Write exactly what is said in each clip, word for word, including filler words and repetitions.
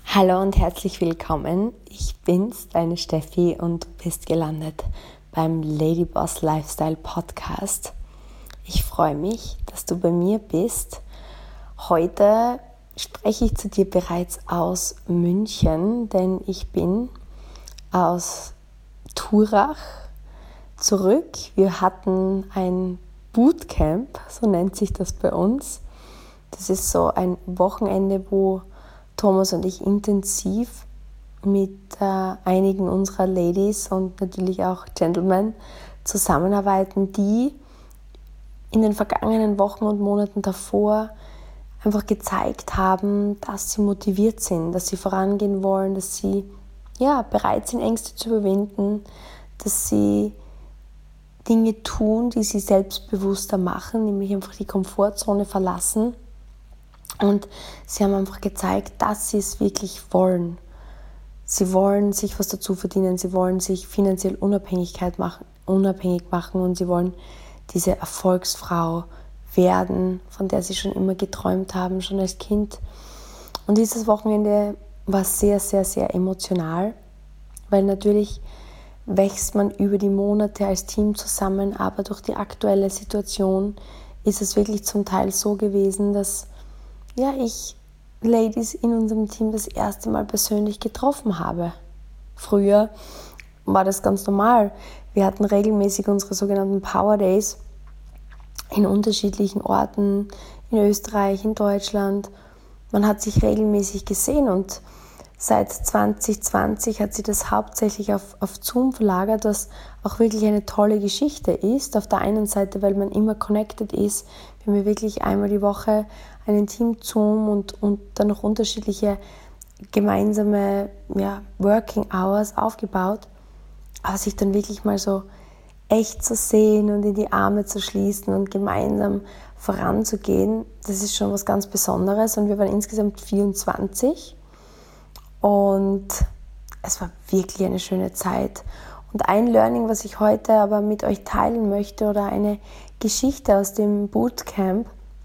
Hallo und herzlich willkommen. Ich bin's, deine Steffi, und du bist gelandet beim Ladyboss Lifestyle Podcast. Ich freue mich, dass du bei mir bist. Heute spreche ich zu dir bereits aus München, denn ich bin aus Turach zurück. Wir hatten ein Bootcamp, so nennt sich das bei uns. Das ist so ein Wochenende, wo Thomas und ich intensiv mit äh, einigen unserer Ladies und natürlich auch Gentlemen zusammenarbeiten, die in den vergangenen Wochen und Monaten davor einfach gezeigt haben, dass sie motiviert sind, dass sie vorangehen wollen, dass sie ja, bereit sind, Ängste zu überwinden, dass sie Dinge tun, die sie selbstbewusster machen, nämlich einfach die Komfortzone verlassen. Und sie haben einfach gezeigt, dass sie es wirklich wollen. Sie wollen sich was dazu verdienen, sie wollen sich finanziell Unabhängigkeit machen, unabhängig machen und sie wollen diese Erfolgsfrau werden, von der sie schon immer geträumt haben, schon als Kind. Und dieses Wochenende war sehr, sehr, sehr emotional, weil natürlich wächst man über die Monate als Team zusammen, aber durch die aktuelle Situation ist es wirklich zum Teil so gewesen, dass ja, ich Ladies in unserem Team das erste Mal persönlich getroffen habe. Früher war das ganz normal. Wir hatten regelmäßig unsere sogenannten Power Days in unterschiedlichen Orten, in Österreich, in Deutschland. Man hat sich regelmäßig gesehen und seit zwanzig zwanzig hat sich das hauptsächlich auf, auf Zoom verlagert, was auch wirklich eine tolle Geschichte ist. Auf der einen Seite, weil man immer connected ist. Wir haben wirklich einmal die Woche einen Team-Zoom und, und dann noch unterschiedliche gemeinsame ja, Working Hours aufgebaut. Aber sich dann wirklich mal so echt zu sehen und in die Arme zu schließen und gemeinsam voranzugehen, das ist schon was ganz Besonderes. Und wir waren insgesamt vierundzwanzig und es war wirklich eine schöne Zeit. Und ein Learning, was ich heute aber mit euch teilen möchte, oder eine Geschichte aus dem Bootcamp,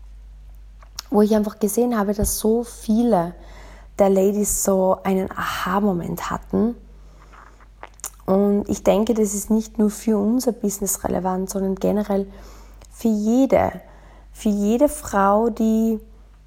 wo ich einfach gesehen habe, dass so viele der Ladies so einen Aha-Moment hatten. Und ich denke, das ist nicht nur für unser Business relevant, sondern generell für jede, für jede Frau, die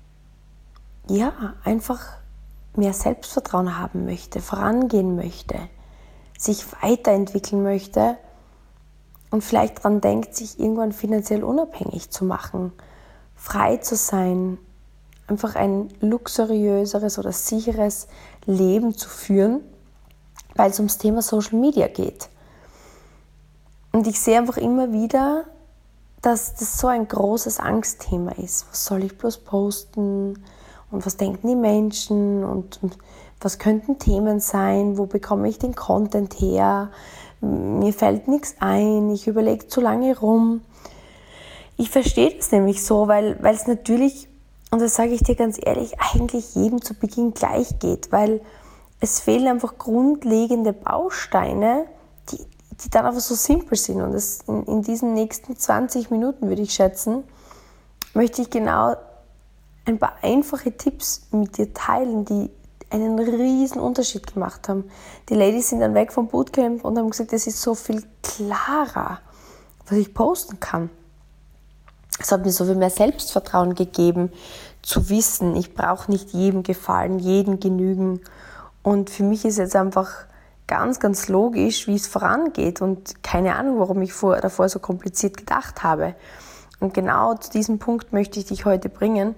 ja einfach mehr Selbstvertrauen haben möchte, vorangehen möchte, sich weiterentwickeln möchte und vielleicht daran denkt, sich irgendwann finanziell unabhängig zu machen, frei zu sein, einfach ein luxuriöseres oder sicheres Leben zu führen, weil es ums Thema Social Media geht. Und ich sehe einfach immer wieder, dass das so ein großes Angstthema ist. Was soll ich bloß posten? Und was denken die Menschen? Und, und was könnten Themen sein? Wo bekomme ich den Content her? Mir fällt nichts ein. Ich überlege zu lange rum. Ich verstehe das nämlich so, weil weil es natürlich, und das sage ich dir ganz ehrlich, eigentlich jedem zu Beginn gleich geht, weil es fehlen einfach grundlegende Bausteine, die, die dann einfach so simpel sind. Und das in, in diesen nächsten zwanzig Minuten, würde ich schätzen, möchte ich genau ein paar einfache Tipps mit dir teilen, die einen riesen Unterschied gemacht haben. Die Ladies sind dann weg vom Bootcamp und haben gesagt, es ist so viel klarer, was ich posten kann. Es hat mir so viel mehr Selbstvertrauen gegeben, zu wissen, ich brauche nicht jedem gefallen, jedem genügen. Und für mich ist jetzt einfach ganz, ganz logisch, wie es vorangeht. Und keine Ahnung, warum ich vor, davor so kompliziert gedacht habe. Und genau zu diesem Punkt möchte ich dich heute bringen,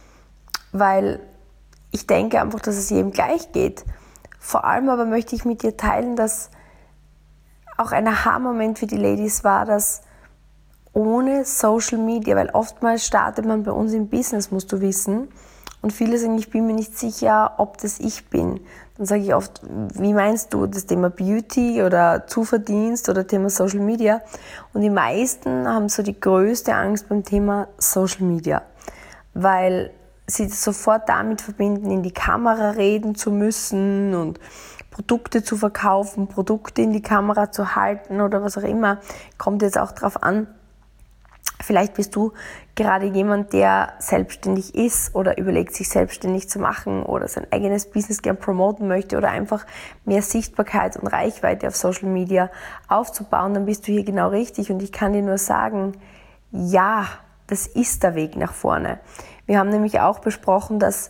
weil ich denke einfach, dass es jedem gleich geht. Vor allem aber möchte ich mit dir teilen, dass auch ein Aha-Moment für die Ladies war, dass ohne Social Media, weil oftmals startet man bei uns im Business, musst du wissen, und viele sagen, ich bin mir nicht sicher, ob das ich bin. Dann sage ich oft, wie meinst du das Thema Beauty oder Zuverdienst oder Thema Social Media? Und die meisten haben so die größte Angst beim Thema Social Media, weil sie das sofort damit verbinden, in die Kamera reden zu müssen und Produkte zu verkaufen, Produkte in die Kamera zu halten oder was auch immer. Kommt jetzt auch drauf an, Vielleicht bist du gerade jemand, der selbstständig ist oder überlegt, sich selbstständig zu machen oder sein eigenes Business gern promoten möchte oder einfach mehr Sichtbarkeit und Reichweite auf Social Media aufzubauen, dann bist du hier genau richtig. Und ich kann dir nur sagen, ja, das ist der Weg nach vorne. Wir haben nämlich auch besprochen, dass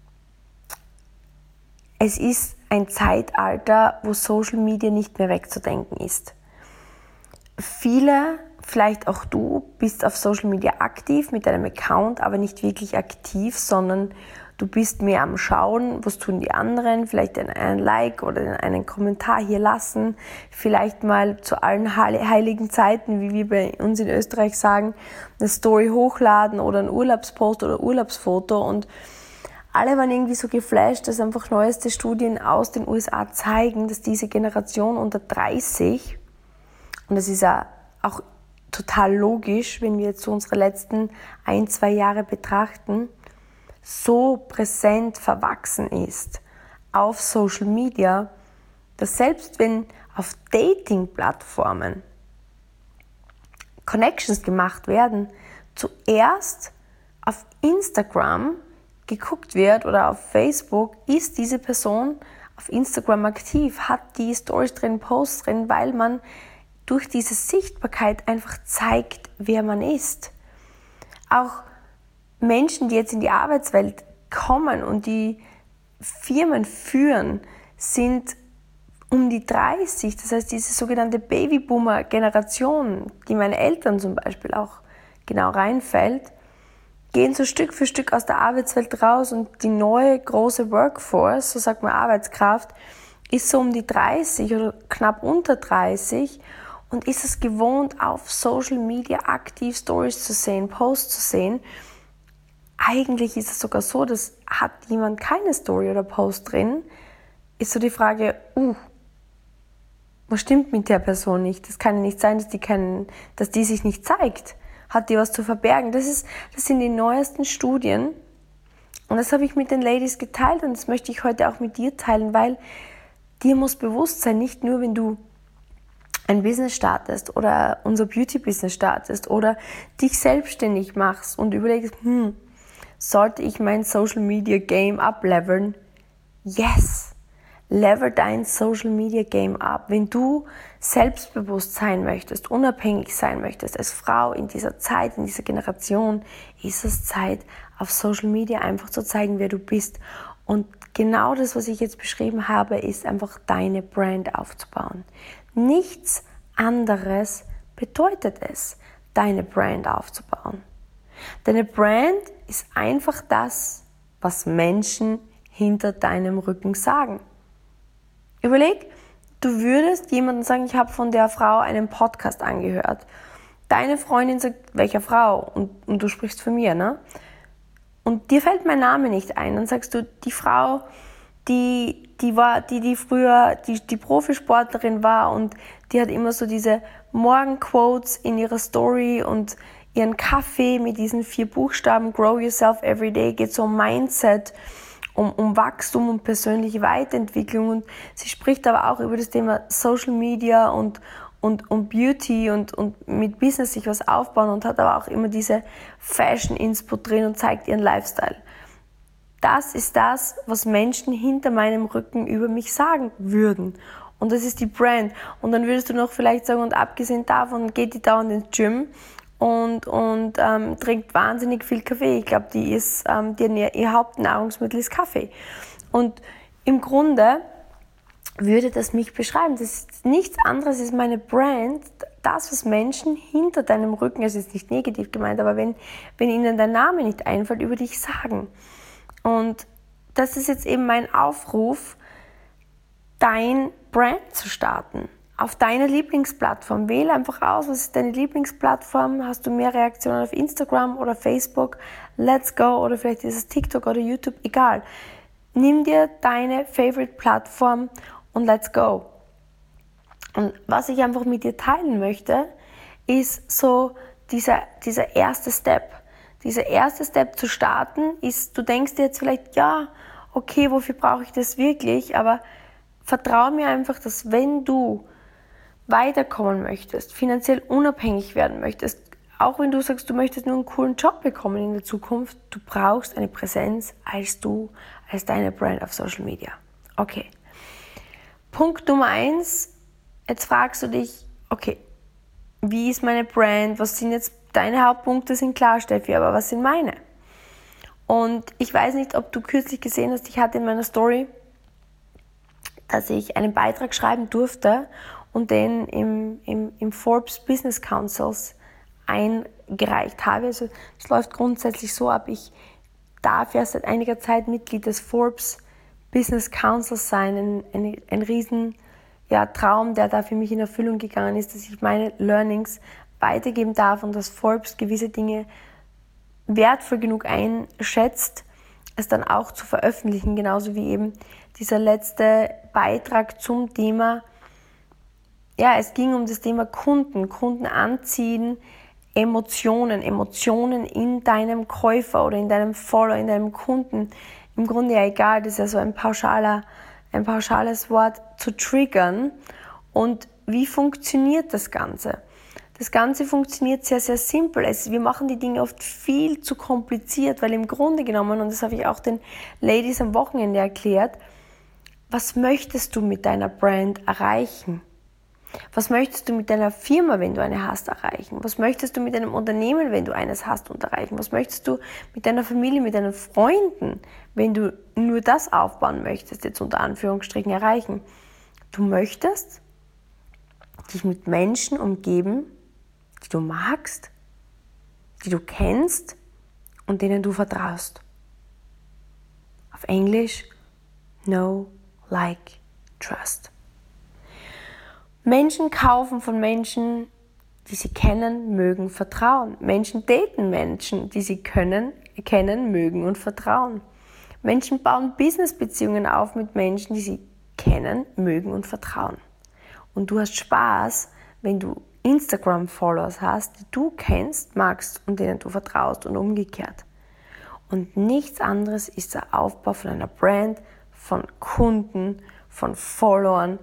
es ist ein Zeitalter, wo Social Media nicht mehr wegzudenken ist. Viele, vielleicht auch du, bist auf Social Media aktiv mit deinem Account, aber nicht wirklich aktiv, sondern du bist mehr am Schauen, was tun die anderen, vielleicht einen Like oder einen Kommentar hier lassen, vielleicht mal zu allen heiligen Zeiten, wie wir bei uns in Österreich sagen, eine Story hochladen oder einen Urlaubspost oder Urlaubsfoto, und alle waren irgendwie so geflasht, dass einfach neueste Studien aus den U S A zeigen, dass diese Generation unter dreißig, und das ist ja auch total logisch, wenn wir jetzt so unsere letzten ein, zwei Jahre betrachten, so präsent verwachsen ist auf Social Media, dass selbst wenn auf Dating-Plattformen Connections gemacht werden, zuerst auf Instagram geguckt wird oder auf Facebook, ist diese Person auf Instagram aktiv, hat die Stories drin, Posts drin, weil man durch diese Sichtbarkeit einfach zeigt, wer man ist. Auch Menschen, die jetzt in die Arbeitswelt kommen und die Firmen führen, sind um die dreißig, das heißt diese sogenannte Babyboomer-Generation, die meine Eltern zum Beispiel auch genau reinfällt, gehen so Stück für Stück aus der Arbeitswelt raus, und die neue große Workforce, so sagt man Arbeitskraft, ist so um die dreißig oder knapp unter dreißig und ist es gewohnt, auf Social Media aktiv Stories zu sehen, Posts zu sehen. Eigentlich ist es sogar so, dass hat jemand keine Story oder Post drin, ist so die Frage, uh, was stimmt mit der Person nicht? Das kann ja nicht sein, dass die, keinen, dass die sich nicht zeigt. Hat die was zu verbergen? Das ist, das sind die neuesten Studien, und das habe ich mit den Ladies geteilt, und das möchte ich heute auch mit dir teilen, weil dir muss bewusst sein, nicht nur wenn du ein Business startest oder unser Beauty-Business startest oder dich selbstständig machst und überlegst, hm, sollte ich mein Social-Media-Game upleveln? Yes! Level dein Social-Media-Game up. Wenn du selbstbewusst sein möchtest, unabhängig sein möchtest, als Frau in dieser Zeit, in dieser Generation, ist es Zeit, auf Social Media einfach zu zeigen, wer du bist. Und genau das, was ich jetzt beschrieben habe, ist einfach deine Brand aufzubauen. Nichts anderes bedeutet es, deine Brand aufzubauen. Deine Brand ist einfach das, was Menschen hinter deinem Rücken sagen. Überleg, du würdest jemandem sagen, ich habe von der Frau einen Podcast angehört. Deine Freundin sagt, welcher Frau? Und, und du sprichst von mir, ne? Und dir fällt mein Name nicht ein. Dann sagst du, die Frau, die, die war, die, die früher die, die Profisportlerin war, und die hat immer so diese Morgenquotes in ihrer Story und ihren Kaffee mit diesen vier Buchstaben, Grow Yourself Every Day, geht so um Mindset, um, um Wachstum und persönliche Weiterentwicklung. Und sie spricht aber auch über das Thema Social Media und, und, und Beauty und, und mit Business sich was aufbauen, und hat aber auch immer diese Fashion-Inspo drin und zeigt ihren Lifestyle. Das ist das, was Menschen hinter meinem Rücken über mich sagen würden. Und das ist die Brand. Und dann würdest du noch vielleicht sagen, und abgesehen davon geht die dauernd ins Gym und, und ähm, trinkt wahnsinnig viel Kaffee. Ich glaube, die ist, ähm, die, ihr Hauptnahrungsmittel ist Kaffee. Und im Grunde würde das mich beschreiben. Das ist nichts anderes, ist meine Brand, das, was Menschen hinter deinem Rücken, es ist nicht negativ gemeint, aber wenn, wenn ihnen dein Name nicht einfällt, über dich sagen. Und das ist jetzt eben mein Aufruf, dein Brand zu starten. Auf deiner Lieblingsplattform. Wähle einfach aus, was ist deine Lieblingsplattform. Hast du mehr Reaktionen auf Instagram oder Facebook? Let's go. Oder vielleicht ist es TikTok oder YouTube. Egal. Nimm dir deine Favorite-Plattform und let's go. Und was ich einfach mit dir teilen möchte, ist so dieser, dieser erste Step. Dieser erste Step zu starten ist, du denkst dir jetzt vielleicht, ja, okay, wofür brauche ich das wirklich? Aber vertraue mir einfach, dass wenn du weiterkommen möchtest, finanziell unabhängig werden möchtest, auch wenn du sagst, du möchtest nur einen coolen Job bekommen in der Zukunft, du brauchst eine Präsenz als du, als deine Brand auf Social Media. Okay. Punkt Nummer eins, jetzt fragst du dich, okay, wie ist meine Brand, was sind jetzt, deine Hauptpunkte sind klar, Steffi, aber was sind meine? Und ich weiß nicht, ob du kürzlich gesehen hast, ich hatte in meiner Story, dass ich einen Beitrag schreiben durfte und den im, im, im Forbes Business Councils eingereicht habe. Also es läuft grundsätzlich so ab, ich darf ja seit einiger Zeit Mitglied des Forbes Business Councils sein. Ein, ein, ein riesen ja, Traum, der da für mich in Erfüllung gegangen ist, dass ich meine Learnings weitergeben darf und dass Forbes gewisse Dinge wertvoll genug einschätzt, es dann auch zu veröffentlichen, genauso wie eben dieser letzte Beitrag zum Thema, ja, es ging um das Thema Kunden, Kunden anziehen, Emotionen, Emotionen in deinem Käufer oder in deinem Follower, in deinem Kunden, im Grunde ja egal, das ist ja so ein pauschaler, ein pauschales Wort, zu triggern. Und wie funktioniert das Ganze? Das Ganze funktioniert sehr, sehr simpel. Es, wir machen die Dinge oft viel zu kompliziert, weil im Grunde genommen, und das habe ich auch den Ladies am Wochenende erklärt, was möchtest du mit deiner Brand erreichen? Was möchtest du mit deiner Firma, wenn du eine hast, erreichen? Was möchtest du mit deinem Unternehmen, wenn du eines hast, und erreichen? Was möchtest du mit deiner Familie, mit deinen Freunden, wenn du nur das aufbauen möchtest, jetzt unter Anführungsstrichen erreichen? Du möchtest dich mit Menschen umgeben, die du magst, die du kennst und denen du vertraust. Auf Englisch, know, like, trust. Menschen kaufen von Menschen, die sie kennen, mögen, vertrauen. Menschen daten Menschen, die sie können, kennen, mögen und vertrauen. Menschen bauen Businessbeziehungen auf mit Menschen, die sie kennen, mögen und vertrauen. Und du hast Spaß, wenn du Instagram-Followers hast, die du kennst, magst und denen du vertraust und umgekehrt. Und nichts anderes ist der Aufbau von einer Brand, von Kunden, von Followern.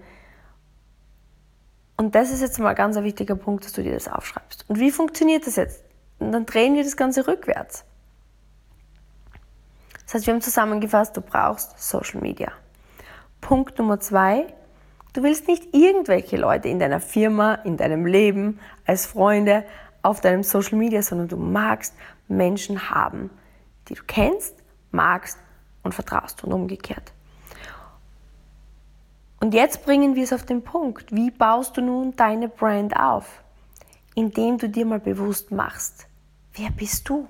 Und das ist jetzt mal ganz ein wichtiger Punkt, dass du dir das aufschreibst. Und wie funktioniert das jetzt? Und dann drehen wir das Ganze rückwärts. Das heißt, wir haben zusammengefasst, du brauchst Social Media. Punkt Nummer zwei, du willst nicht irgendwelche Leute in deiner Firma, in deinem Leben, als Freunde, auf deinem Social Media, sondern du magst Menschen haben, die du kennst, magst und vertraust und umgekehrt. Und jetzt bringen wir es auf den Punkt. Wie baust du nun deine Brand auf? Indem du dir mal bewusst machst, wer bist du?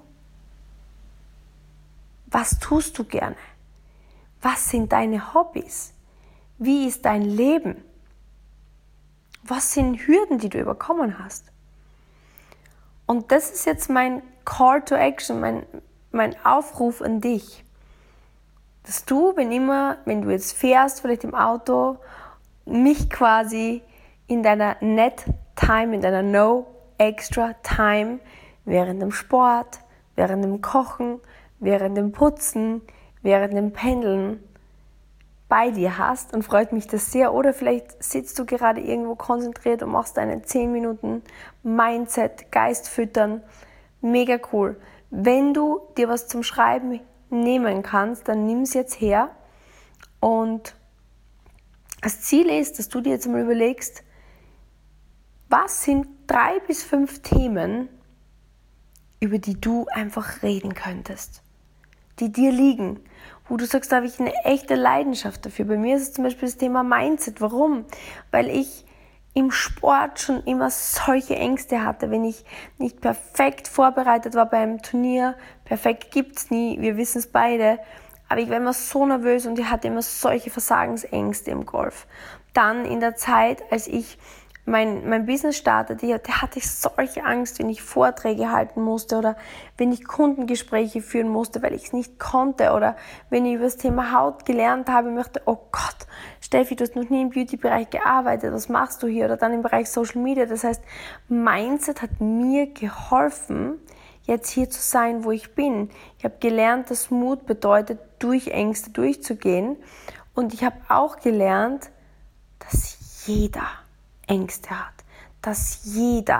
Was tust du gerne? Was sind deine Hobbys? Wie ist dein Leben? Was sind Hürden, die du überkommen hast? Und das ist jetzt mein Call to Action, mein, mein Aufruf an dich. Dass du, wenn immer, wenn du jetzt fährst, vielleicht im Auto, mich quasi in deiner Net-Time, in deiner No-Extra-Time, während dem Sport, während dem Kochen, während dem Putzen, während dem Pendeln bei dir hast, und freut mich das sehr. Oder vielleicht sitzt du gerade irgendwo konzentriert und machst einen zehn Minuten Mindset, Geist füttern. Mega cool. Wenn du dir was zum Schreiben nehmen kannst, dann nimm es jetzt her. Und das Ziel ist, dass du dir jetzt mal überlegst, was sind drei bis fünf Themen, über die du einfach reden könntest, die dir liegen, wo du sagst, da habe ich eine echte Leidenschaft dafür. Bei mir ist es zum Beispiel das Thema Mindset. Warum? Weil ich im Sport schon immer solche Ängste hatte, wenn ich nicht perfekt vorbereitet war beim Turnier. Perfekt gibt's nie, wir wissen es beide. Aber ich war immer so nervös und ich hatte immer solche Versagensängste im Golf. Dann in der Zeit, als ich mein, mein Business startete, da hatte ich solche Angst, wenn ich Vorträge halten musste oder wenn ich Kundengespräche führen musste, weil ich es nicht konnte, oder wenn ich über das Thema Haut gelernt habe, ich dachte, oh Gott, Steffi, du hast noch nie im Beauty-Bereich gearbeitet, was machst du hier? Oder dann im Bereich Social Media. Das heißt, Mindset hat mir geholfen, jetzt hier zu sein, wo ich bin. Ich habe gelernt, dass Mut bedeutet, durch Ängste durchzugehen. Und ich habe auch gelernt, dass jeder Ängste hat, dass jeder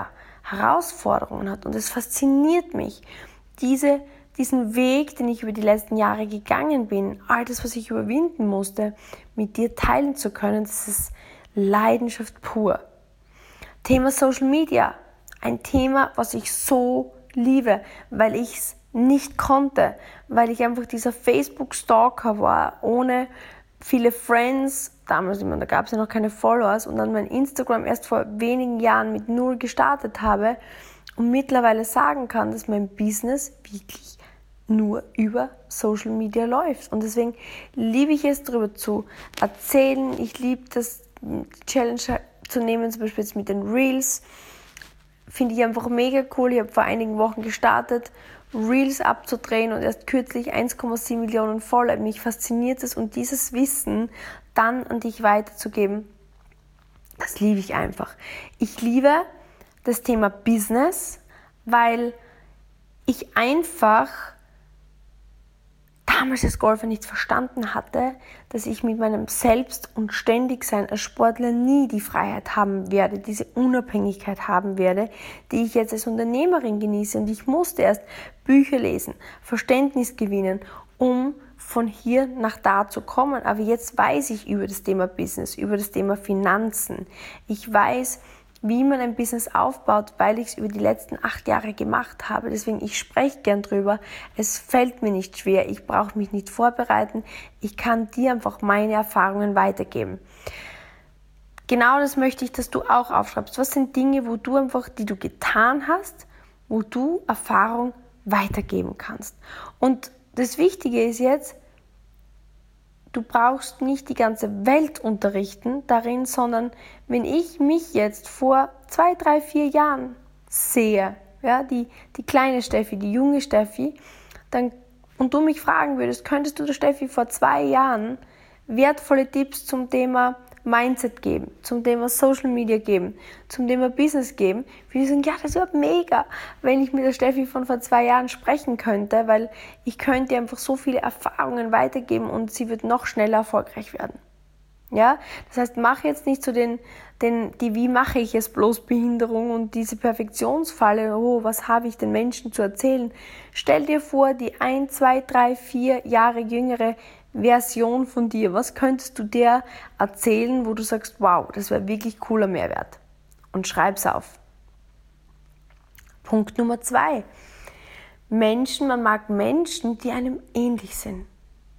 Herausforderungen hat. Und es fasziniert mich, diese, diesen Weg, den ich über die letzten Jahre gegangen bin, all das, was ich überwinden musste, mit dir teilen zu können. Das ist Leidenschaft pur. Thema Social Media, ein Thema, was ich so liebe, weil ich es nicht konnte, weil ich einfach dieser Facebook-Stalker war, ohne viele Friends, damals, da gab es ja noch keine Followers, und dann mein Instagram erst vor wenigen Jahren mit null gestartet habe und mittlerweile sagen kann, dass mein Business wirklich nur über Social Media läuft. Und deswegen liebe ich es, darüber zu erzählen. Ich liebe das, die Challenge zu nehmen, zum Beispiel jetzt mit den Reels. Finde ich einfach mega cool. Ich habe vor einigen Wochen gestartet, Reels abzudrehen und erst kürzlich eins Komma sieben Millionen Follower. Mich fasziniert es, und dieses Wissen dann an dich weiterzugeben, das liebe ich einfach. Ich liebe das Thema Business, weil ich einfach damals als Golfer nicht verstanden hatte, dass ich mit meinem Selbst- und Ständigsein als Sportler nie die Freiheit haben werde, diese Unabhängigkeit haben werde, die ich jetzt als Unternehmerin genieße. Und ich musste erst Bücher lesen, Verständnis gewinnen, um von hier nach da zu kommen. Aber jetzt weiß ich über das Thema Business, über das Thema Finanzen. Ich weiß, wie man ein Business aufbaut, weil ich es über die letzten acht Jahre gemacht habe. Deswegen, ich spreche gern drüber. Es fällt mir nicht schwer. Ich brauche mich nicht vorbereiten. Ich kann dir einfach meine Erfahrungen weitergeben. Genau das möchte ich, dass du auch aufschreibst. Was sind Dinge, wo du einfach, die du getan hast, wo du Erfahrung weitergeben kannst? Und das Wichtige ist jetzt, du brauchst nicht die ganze Welt unterrichten darin, sondern wenn ich mich jetzt vor zwei, drei, vier Jahren sehe, ja, die, die kleine Steffi, die junge Steffi, dann, und du mich fragen würdest, könntest du der Steffi vor zwei Jahren wertvolle Tipps zum Thema Mindset geben, zum Thema Social Media geben, zum Thema Business geben, würde ich sagen, ja, das wäre mega, wenn ich mit der Steffi von vor zwei Jahren sprechen könnte, weil ich könnte einfach so viele Erfahrungen weitergeben und sie wird noch schneller erfolgreich werden. Ja, das heißt, mach jetzt nicht so den, den, die wie mache ich es bloß Behinderung und diese Perfektionsfalle, oh, was habe ich den Menschen zu erzählen? Stell dir vor, die ein, zwei, drei, vier Jahre jüngere Version von dir. Was könntest du der erzählen, wo du sagst, wow, das wäre wirklich cooler Mehrwert? Und schreib's auf. Punkt Nummer zwei. Menschen, man mag Menschen, die einem ähnlich sind.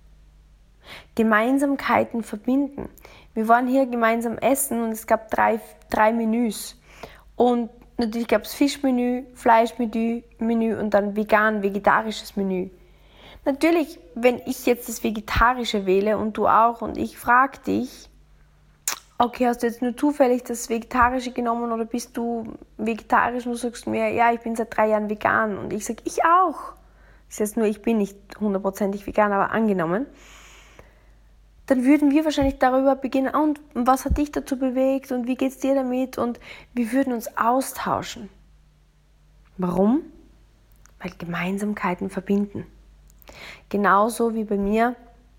Gemeinsamkeiten verbinden. Wir waren hier gemeinsam essen und es gab drei, drei Menüs. Und natürlich gab es Fischmenü, Fleischmenü Menü und dann vegan, vegetarisches Menü. Natürlich, wenn ich jetzt das Vegetarische wähle und du auch und ich frage dich, okay, hast du jetzt nur zufällig das Vegetarische genommen oder bist du vegetarisch und du sagst mir, ja, ich bin seit drei Jahren vegan und ich sage, ich auch. Das ist jetzt nur, ich bin nicht hundertprozentig vegan, aber angenommen. Dann würden wir wahrscheinlich darüber beginnen, und was hat dich dazu bewegt und wie geht es dir damit, und wir würden uns austauschen. Warum? Weil Gemeinsamkeiten verbinden. Genauso wie bei mir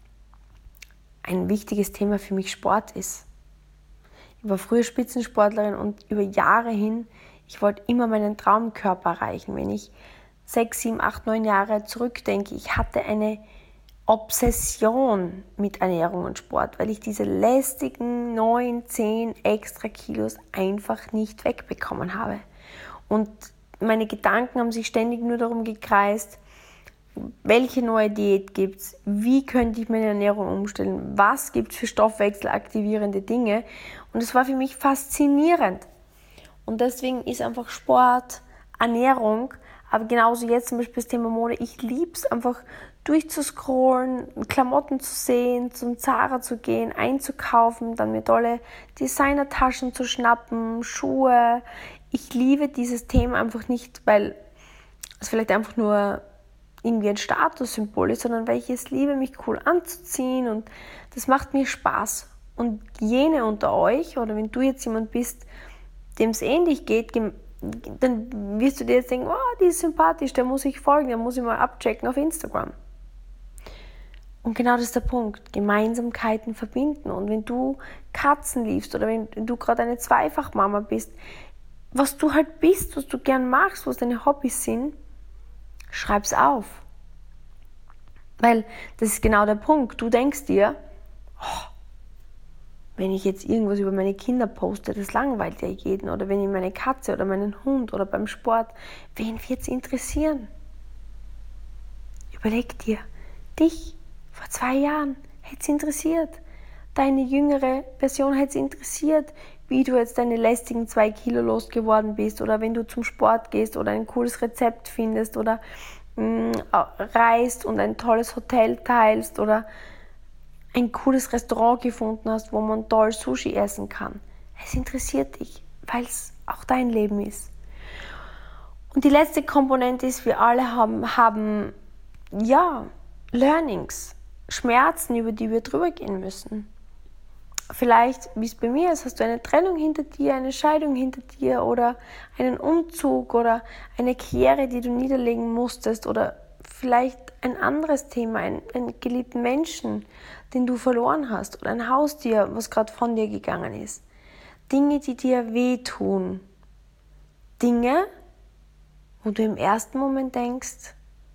ein wichtiges Thema für mich Sport ist. Ich war früher Spitzensportlerin und über Jahre hin, ich wollte immer meinen Traumkörper erreichen. Wenn ich sechs, sieben, acht, neun Jahre zurückdenke, ich hatte eine Obsession mit Ernährung und Sport, weil ich diese lästigen neun, zehn extra Kilos einfach nicht wegbekommen habe. Und meine Gedanken haben sich ständig nur darum gekreist, welche neue Diät gibt es, wie könnte ich meine Ernährung umstellen, was gibt es für stoffwechselaktivierende Dinge. Und es war für mich faszinierend. Und deswegen ist einfach Sport, Ernährung, aber genauso jetzt zum Beispiel das Thema Mode, ich liebe es einfach durchzuscrollen, Klamotten zu sehen, zum Zara zu gehen, einzukaufen, dann mir tolle Designertaschen zu schnappen, Schuhe. Ich liebe dieses Thema einfach nicht, weil es vielleicht einfach nur irgendwie ein Statussymbol ist, sondern weil ich es liebe, mich cool anzuziehen, und das macht mir Spaß. Und jene unter euch, oder wenn du jetzt jemand bist, dem es ähnlich geht, dann wirst du dir jetzt denken, oh, die ist sympathisch, der muss ich folgen, der muss ich mal abchecken auf Instagram. Und genau das ist der Punkt, Gemeinsamkeiten verbinden. Und wenn du Katzen liebst oder wenn du gerade eine Zweifachmama bist, was du halt bist, was du gern magst, was deine Hobbys sind, schreib's auf. Weil das ist genau der Punkt. Du denkst dir, oh, wenn ich jetzt irgendwas über meine Kinder poste, das langweilt ja jeden. Oder wenn ich meine Katze oder meinen Hund oder beim Sport, wen wird's interessieren? Überleg dir, dich vor zwei Jahren hätte es interessiert. Deine jüngere Version hätte es interessiert, wie du jetzt deine lästigen zwei Kilo losgeworden bist oder wenn du zum Sport gehst oder ein cooles Rezept findest oder mh, reist und ein tolles Hotel teilst oder ein cooles Restaurant gefunden hast, wo man toll Sushi essen kann. Es interessiert dich, weil es auch dein Leben ist. Und die letzte Komponente ist, wir alle haben, haben ja, Learnings, Schmerzen, über die wir drüber gehen müssen. Vielleicht, wie es bei mir ist, hast du eine Trennung hinter dir, eine Scheidung hinter dir oder einen Umzug oder eine Karriere, die du niederlegen musstest oder vielleicht ein anderes Thema, einen, einen geliebten Menschen, den du verloren hast oder ein Haustier, was gerade von dir gegangen ist. Dinge, die dir wehtun. Dinge, wo du im ersten Moment denkst,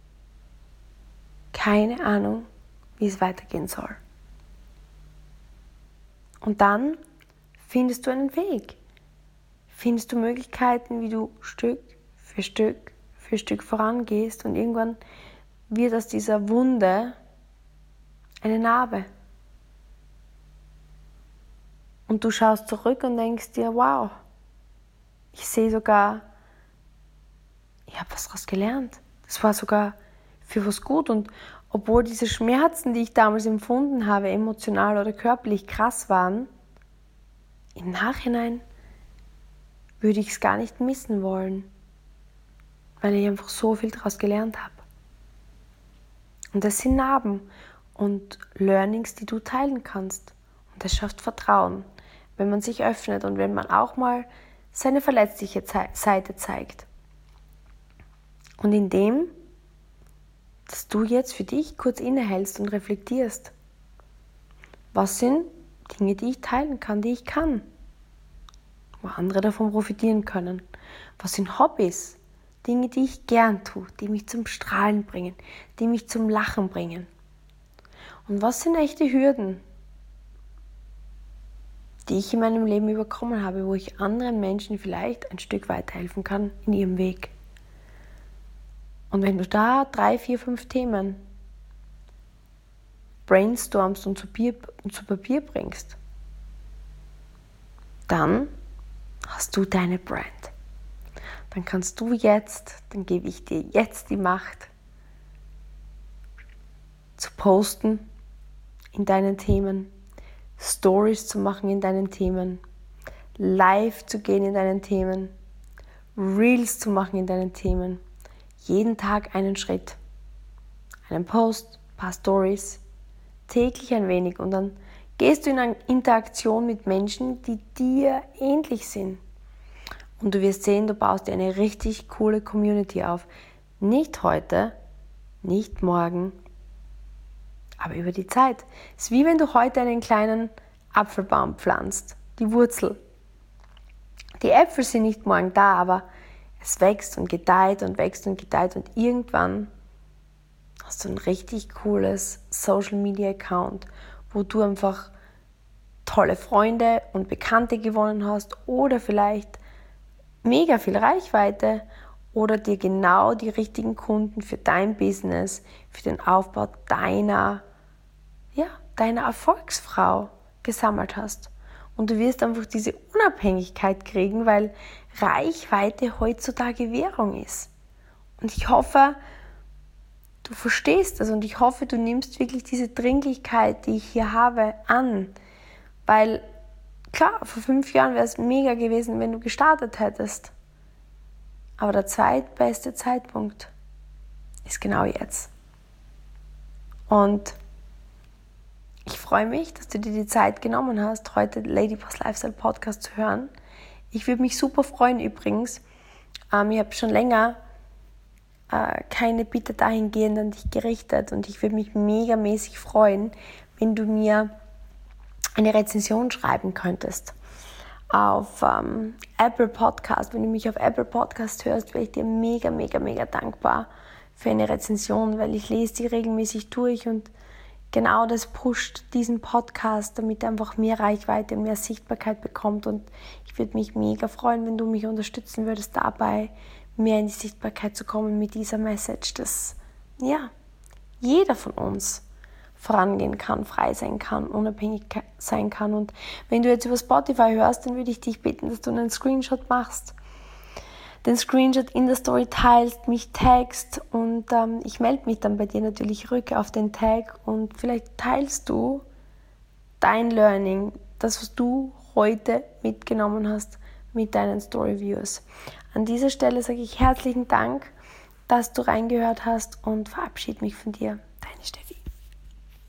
keine Ahnung, wie es weitergehen soll. Und dann findest du einen Weg. Findest du Möglichkeiten, wie du Stück für Stück für Stück vorangehst und irgendwann wird aus dieser Wunde eine Narbe. Und du schaust zurück und denkst dir, wow, ich sehe sogar, ich habe was daraus gelernt. Das war sogar für was gut. Und obwohl diese Schmerzen, die ich damals empfunden habe, emotional oder körperlich krass waren, im Nachhinein würde ich es gar nicht missen wollen, weil ich einfach so viel daraus gelernt habe. Und das sind Narben und Learnings, die du teilen kannst. Und das schafft Vertrauen, wenn man sich öffnet und wenn man auch mal seine verletzliche Seite zeigt. Und indem, dass du jetzt für dich kurz innehältst und reflektierst, was sind Dinge, die ich teilen kann, die ich kann, wo andere davon profitieren können. Was sind Hobbys, Dinge, die ich gern tue, die mich zum Strahlen bringen, die mich zum Lachen bringen. Und was sind echte Hürden, die ich in meinem Leben überkommen habe, wo ich anderen Menschen vielleicht ein Stück weiterhelfen kann in ihrem Weg. Und wenn du da drei, vier, fünf Themen brainstormst und zu, Bier, und zu Papier bringst, dann hast du deine Brand. Dann kannst du jetzt, dann gebe ich dir jetzt die Macht, zu posten in deinen Themen, Stories zu machen in deinen Themen, live zu gehen in deinen Themen, Reels zu machen in deinen Themen. Jeden Tag einen Schritt, einen Post, ein paar Stories, täglich ein wenig und dann gehst du in eine Interaktion mit Menschen, die dir ähnlich sind. Und du wirst sehen, du baust dir eine richtig coole Community auf. Nicht heute, nicht morgen, aber über die Zeit. Es ist wie wenn du heute einen kleinen Apfelbaum pflanzt, die Wurzel. Die Äpfel sind nicht morgen da, aber es wächst und gedeiht und wächst und gedeiht und irgendwann hast du ein richtig cooles Social Media Account, wo du einfach tolle Freunde und Bekannte gewonnen hast oder vielleicht mega viel Reichweite oder dir genau die richtigen Kunden für dein Business, für den Aufbau deiner, ja, deiner Erfolgsfrau gesammelt hast. Und du wirst einfach diese Unabhängigkeit kriegen, weil Reichweite heutzutage Währung ist. Und ich hoffe, du verstehst das und ich hoffe, du nimmst wirklich diese Dringlichkeit, die ich hier habe, an. Weil, klar, vor fünf Jahren wäre es mega gewesen, wenn du gestartet hättest. Aber der zweitbeste Zeitpunkt ist genau jetzt. Und ich freue mich, dass du dir die Zeit genommen hast, heute Lady Boss Lifestyle Podcast zu hören. Ich würde mich super freuen übrigens. Ähm, ich habe schon länger äh, keine Bitte dahingehend an dich gerichtet und ich würde mich megamäßig freuen, wenn du mir eine Rezension schreiben könntest auf ähm, Apple Podcast, wenn du mich auf Apple Podcast hörst, wäre ich dir mega, mega, mega dankbar für eine Rezension, weil ich lese die regelmäßig durch und genau das pusht diesen Podcast, damit er einfach mehr Reichweite und mehr Sichtbarkeit bekommt. Und ich würde mich mega freuen, wenn du mich unterstützen würdest, dabei mehr in die Sichtbarkeit zu kommen mit dieser Message, dass ja, jeder von uns vorangehen kann, frei sein kann, unabhängig sein kann. Und wenn du jetzt über Spotify hörst, dann würde ich dich bitten, dass du einen Screenshot machst, den Screenshot in der Story teilst, mich tagst und ähm, ich melde mich dann bei dir natürlich rück auf den Tag und vielleicht teilst du dein Learning, das, was du heute mitgenommen hast mit deinen Story-Views. An dieser Stelle sage ich herzlichen Dank, dass du reingehört hast und verabschiede mich von dir. Deine Steffi.